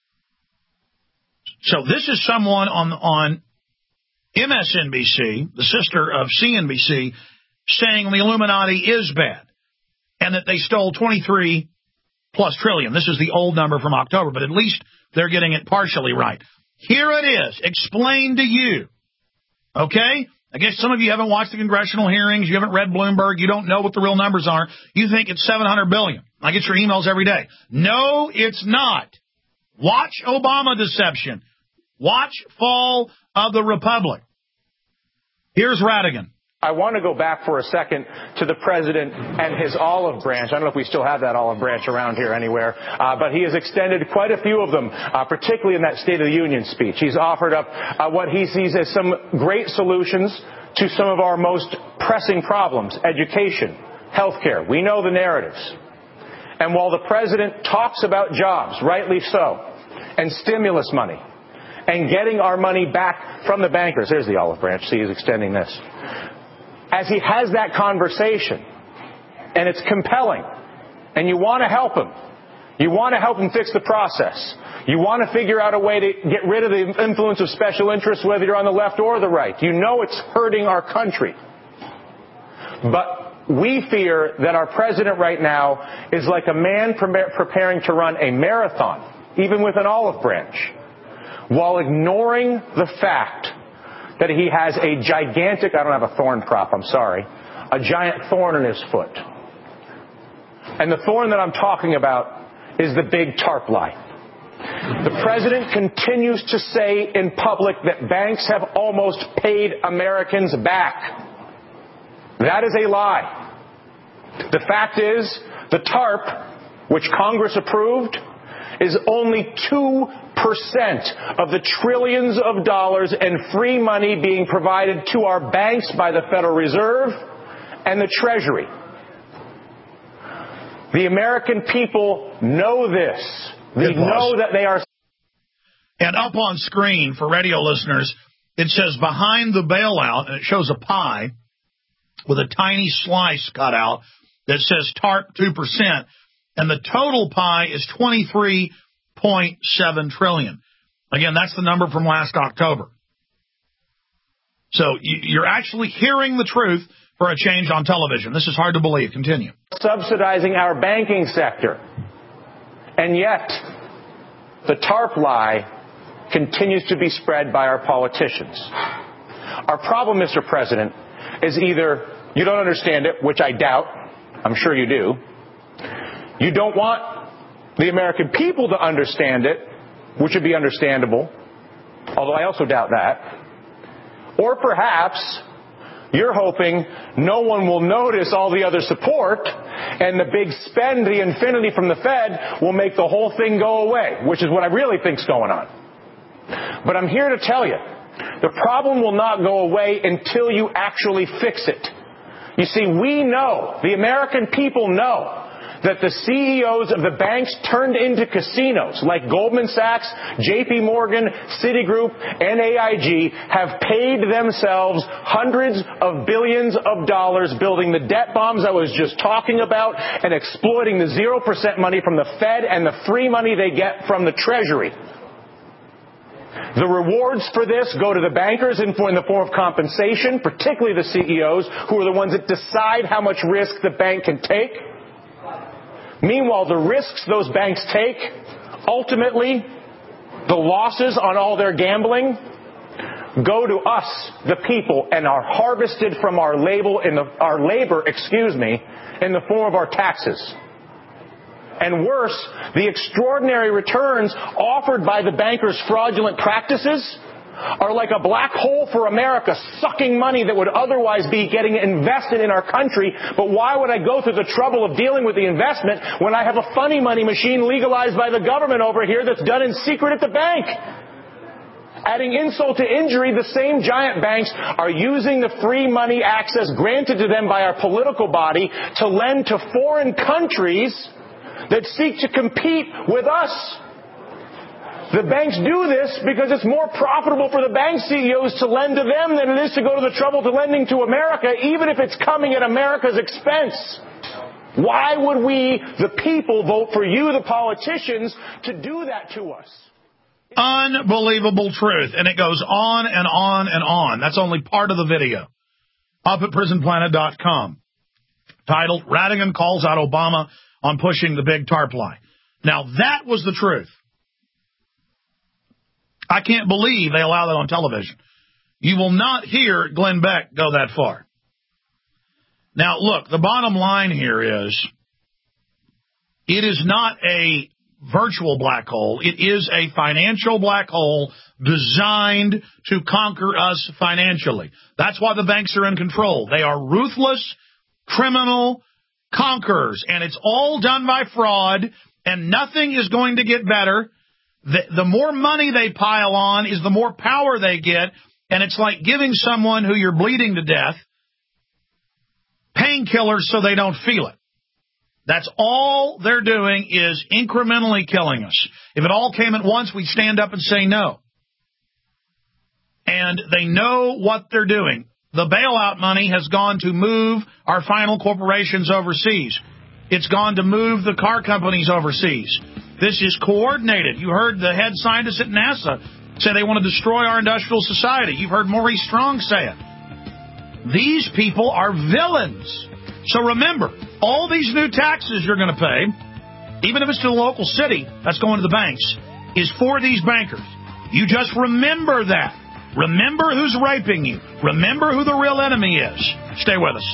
So this is someone on on M S N B C, the sister of C N B C, saying the Illuminati is bad and that they stole twenty-three plus trillion. This is the old number from October, but at least they're getting it partially right. Here it is, explained to you. Okay? I guess some of you haven't watched the congressional hearings. You haven't read Bloomberg. You don't know what the real numbers are. You think it's seven hundred billion. I get your emails every day. No, it's not. Watch Obama deception. Watch fall of the Republic. Here's Radigan. I want to go back for a second to the president and his olive branch. I don't know if we still have that olive branch around here anywhere, uh, but he has extended quite a few of them, uh, particularly in that State of the Union speech. He's offered up uh, what he sees as some great solutions to some of our most pressing problems: education, healthcare. We know the narratives. And while the president talks about jobs, rightly so, and stimulus money, and getting our money back from the bankers, there's the olive branch. See, he's extending this. As he has that conversation, and it's compelling, and you want to help him, you want to help him fix the process, you want to figure out a way to get rid of the influence of special interests, whether you're on the left or the right. You know it's hurting our country. But we fear that our president right now is like a man pre- preparing to run a marathon, even with an olive branch, while ignoring the fact that he has a gigantic, I don't have a thorn prop, I'm sorry, a giant thorn in his foot. And the thorn that I'm talking about is the big TARP lie. The president continues to say in public that banks have almost paid Americans back. That is a lie. The fact is, the TARP, which Congress approved, is only two percent of the trillions of dollars in free money being provided to our banks by the Federal Reserve and the Treasury. The American people know this. They know that they are. And up on screen for radio listeners, it says behind the bailout, and it shows a pie with a tiny slice cut out that says TARP two percent, and the total pie is twenty-three point seven trillion dollars. Again, that's the number from last October. So you're actually hearing the truth for a change on television. This is hard to believe. Continue. Subsidizing our banking sector. And yet, the TARP lie continues to be spread by our politicians. Our problem, Mister President, is either you don't understand it, which I doubt. I'm sure you do. You don't want the American people to understand it, which would be understandable, although I also doubt that. Or perhaps you're hoping no one will notice all the other support and the big spend, the infinity from the Fed, will make the whole thing go away, which is what I really think's going on. But I'm here to tell you, the problem will not go away until you actually fix it. You see, we know, the American people know, that the C E Os of the banks turned into casinos like Goldman Sachs, J P Morgan, Citigroup, and A I G have paid themselves hundreds of billions of dollars building the debt bombs I was just talking about and exploiting the zero percent money from the Fed and the free money they get from the Treasury. The rewards for this go to the bankers in the form of compensation, particularly the C E Os, who are the ones that decide how much risk the bank can take. Meanwhile, the risks those banks take, ultimately, the losses on all their gambling, go to us, the people, and are harvested from our label in the, our labor, excuse me, in the form of our taxes. And worse, the extraordinary returns offered by the bankers' fraudulent practices are like a black hole for America, sucking money that would otherwise be getting invested in our country. But why would I go through the trouble of dealing with the investment when I have a funny money machine legalized by the government over here that's done in secret at the bank? Adding insult to injury, the same giant banks are using the free money access granted to them by our political body to lend to foreign countries that seek to compete with us. The banks do this because it's more profitable for the bank C E Os to lend to them than it is to go to the trouble to lending to America, even if it's coming at America's expense. Why would we, the people, vote for you, the politicians, to do that to us? Unbelievable truth. And it goes on and on and on. That's only part of the video. Up at prison planet dot com. Titled, Radigan Calls Out Obama on Pushing the Big TARP Lie. Now, that was the truth. I can't believe they allow that on television. You will not hear Glenn Beck go that far. Now, look, the bottom line here is it is not a virtual black hole. It is a financial black hole designed to conquer us financially. That's why the banks are in control. They are ruthless, criminal conquerors, and it's all done by fraud, and nothing is going to get better. The, the more money they pile on is the more power they get, and it's like giving someone who you're bleeding to death painkillers so they don't feel it. That's all they're doing is incrementally killing us. If it all came at once, we'd stand up and say no. And they know what they're doing. The bailout money has gone to move our final corporations overseas. It's gone to move the car companies overseas. This is coordinated. You heard the head scientist at NASA say they want to destroy our industrial society. You've heard Maurice Strong say it. These people are villains. So remember, all these new taxes you're going to pay, even if it's to the local city that's going to the banks, is for these bankers. You just remember that. Remember who's raping you. Remember who the real enemy is. Stay with us.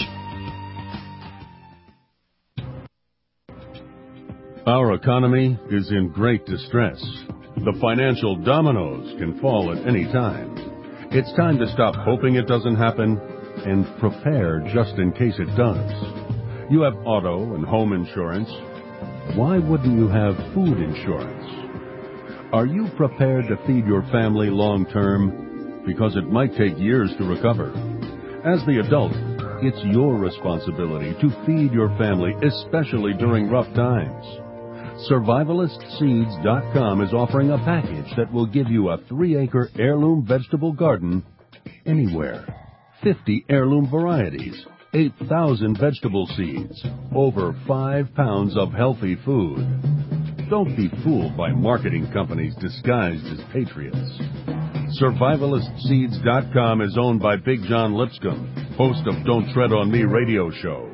Our economy is in great distress. The financial dominoes can fall at any time. It's time to stop hoping it doesn't happen and prepare just in case it does. You have auto and home insurance. Why wouldn't you have food insurance? Are you prepared to feed your family long term? Because it might take years to recover. As the adult, it's your responsibility to feed your family, especially during rough times. Survivalist Seeds dot com is offering a package that will give you a three-acre heirloom vegetable garden anywhere. fifty heirloom varieties, eight thousand vegetable seeds, over five pounds of healthy food. Don't be fooled by marketing companies disguised as patriots. Survivalist Seeds dot com is owned by Big John Lipscomb, host of Don't Tread on Me radio show.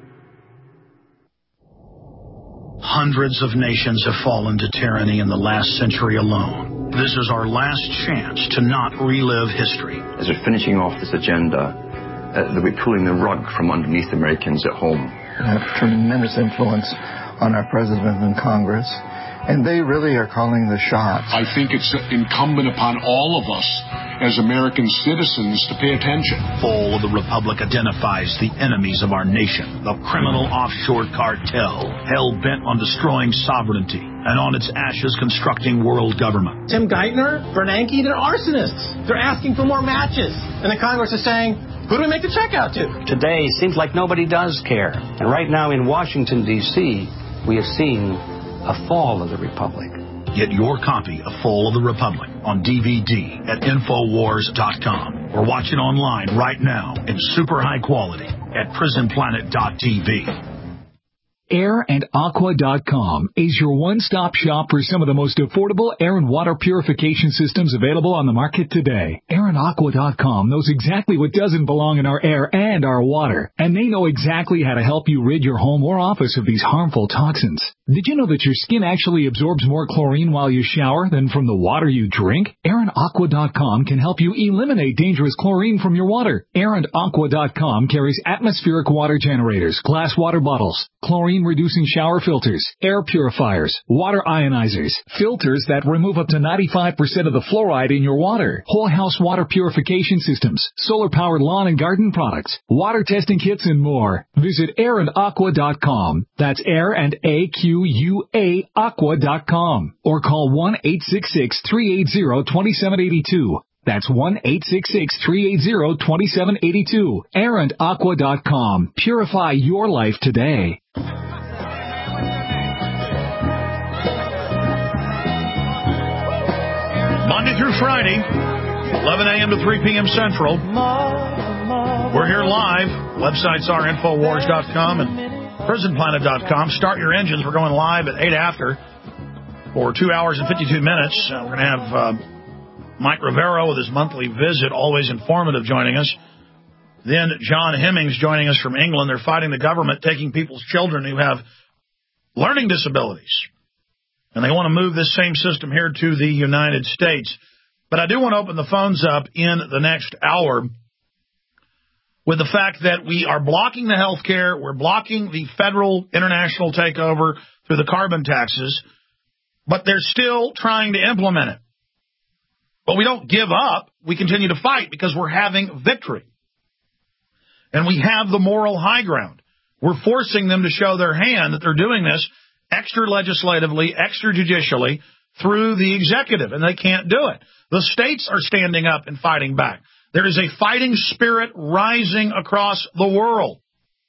Hundreds of nations have fallen to tyranny in the last century alone. This is our last chance to not relive history. As they're finishing off this agenda, uh, they'll be pulling the rug from underneath Americans at home. They have tremendous influence on our president and Congress, and they really are calling the shots. I think it's incumbent upon all of us as American citizens to pay attention. Fall of the Republic identifies the enemies of our nation, the criminal offshore cartel, hell-bent on destroying sovereignty, and on its ashes constructing world government. Tim Geithner, Bernanke, they're arsonists. They're asking for more matches. And the Congress is saying, who do we make the check out to? Today, seems like nobody does care. And right now in Washington, D C, we have seen a fall of the Republic. Get your copy of Fall of the Republic on D V D at Infowars dot com or watch it online right now in super high quality at Prison Planet dot T V. Air and Aqua dot com is your one-stop shop for some of the most affordable air and water purification systems available on the market today. Air and Aqua dot com knows exactly what doesn't belong in our air and our water, and they know exactly how to help you rid your home or office of these harmful toxins. Did you know that your skin actually absorbs more chlorine while you shower than from the water you drink? Air and Aqua dot com can help you eliminate dangerous chlorine from your water. Air and Aqua dot com carries atmospheric water generators, glass water bottles, chlorine-reducing shower filters, air purifiers, water ionizers, filters that remove up to ninety-five percent of the fluoride in your water, whole house water purification systems, solar-powered lawn and garden products, water testing kits, and more. Visit Air and Aqua dot com. That's Air and A Q U A Aqua dot com. Or call one eight six six, three eight zero, two seven eight two. That's one eight six six, three eight zero, two seven eight two. Air and Aqua dot com. Purify your life today. Monday through Friday, eleven a.m. to three p.m. Central. We're here live. Websites are Infowars dot com and Prison Planet dot com. Start your engines. We're going live at eight after for two hours and fifty-two minutes. Uh, we're going to have uh, Mike Rivero with his monthly visit, always informative, joining us. Then John Hemmings joining us from England. They're fighting the government, taking people's children who have learning disabilities. And they want to move this same system here to the United States. But I do want to open the phones up in the next hour with the fact that we are blocking the health care. We're blocking the federal international takeover through the carbon taxes. But they're still trying to implement it. But we don't give up. We continue to fight because we're having victory. And we have the moral high ground. We're forcing them to show their hand that they're doing this extra legislatively, extrajudicially, through the executive, and they can't do it. The states are standing up and fighting back. There is a fighting spirit rising across the world.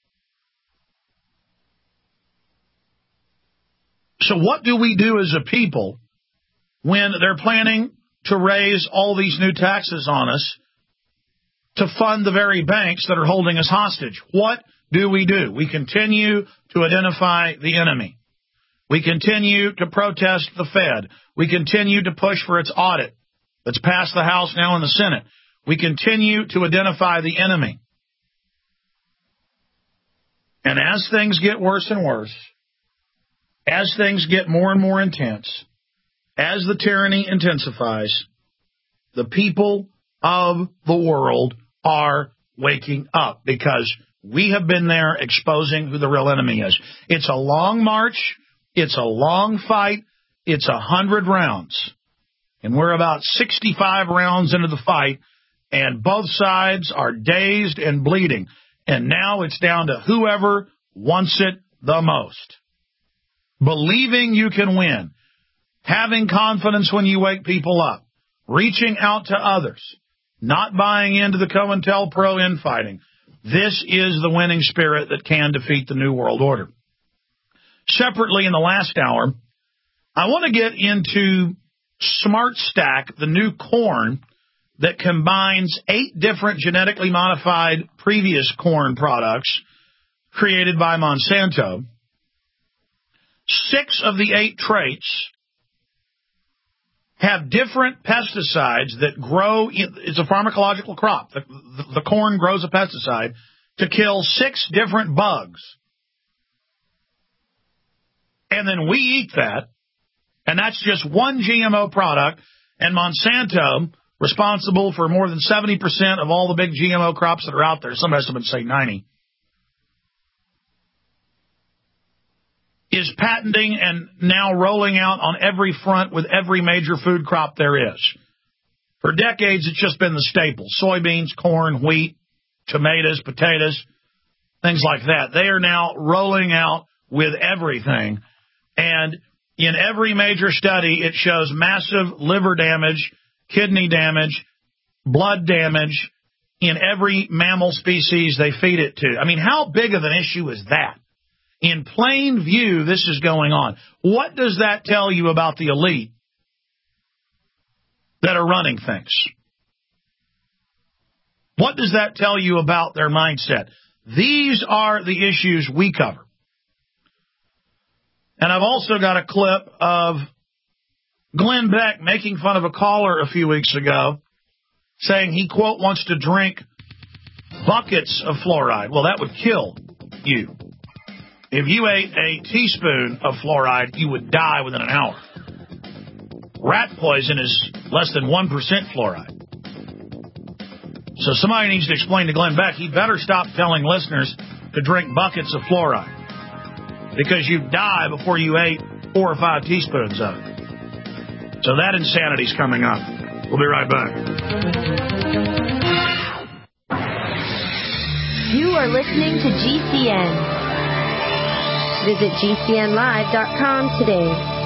So what do we do as a people when they're planning to raise all these new taxes on us to fund the very banks that are holding us hostage? What do we do? We continue to identify the enemy. We continue to protest the Fed. We continue to push for its audit that's passed the House, now in the Senate. We continue to identify the enemy. And as things get worse and worse, as things get more and more intense, as the tyranny intensifies, the people of the world are waking up because we have been there exposing who the real enemy is. It's a long march. It's a long fight. It's a hundred rounds. And we're about sixty-five rounds into the fight, and both sides are dazed and bleeding. And now it's down to whoever wants it the most. Believing you can win. Having confidence when you wake people up. Reaching out to others. Not buying into the COINTELPRO infighting. This is the winning spirit that can defeat the New World Order. Separately, in the last hour, I want to get into SmartStack, the new corn that combines eight different genetically modified previous corn products created by Monsanto. Six of the eight traits have different pesticides that grow. It's a pharmacological crop. The, the, the corn grows a pesticide to kill six different bugs. And then we eat that, and that's just one G M O product, and Monsanto, responsible for more than seventy percent of all the big G M O crops that are out there, some estimates say ninety, is patenting and now rolling out on every front with every major food crop there is. For decades, it's just been the staples: soybeans, corn, wheat, tomatoes, potatoes, things like that. They are now rolling out with everything. And in every major study, it shows massive liver damage, kidney damage, blood damage in every mammal species they feed it to. I mean, how big of an issue is that? In plain view, this is going on. What does that tell you about the elite that are running things? What does that tell you about their mindset? These are the issues we cover. And I've also got a clip of Glenn Beck making fun of a caller a few weeks ago, saying he, quote, wants to drink buckets of fluoride. Well, that would kill you. If you ate a teaspoon of fluoride, you would die within an hour. Rat poison is less than one percent fluoride. So somebody needs to explain to Glenn Beck, he better stop telling listeners to drink buckets of fluoride, because you'd die before you ate four or five teaspoons of it. So that insanity's coming up. We'll be right back. You are listening to G C N. Visit G C N live dot com today.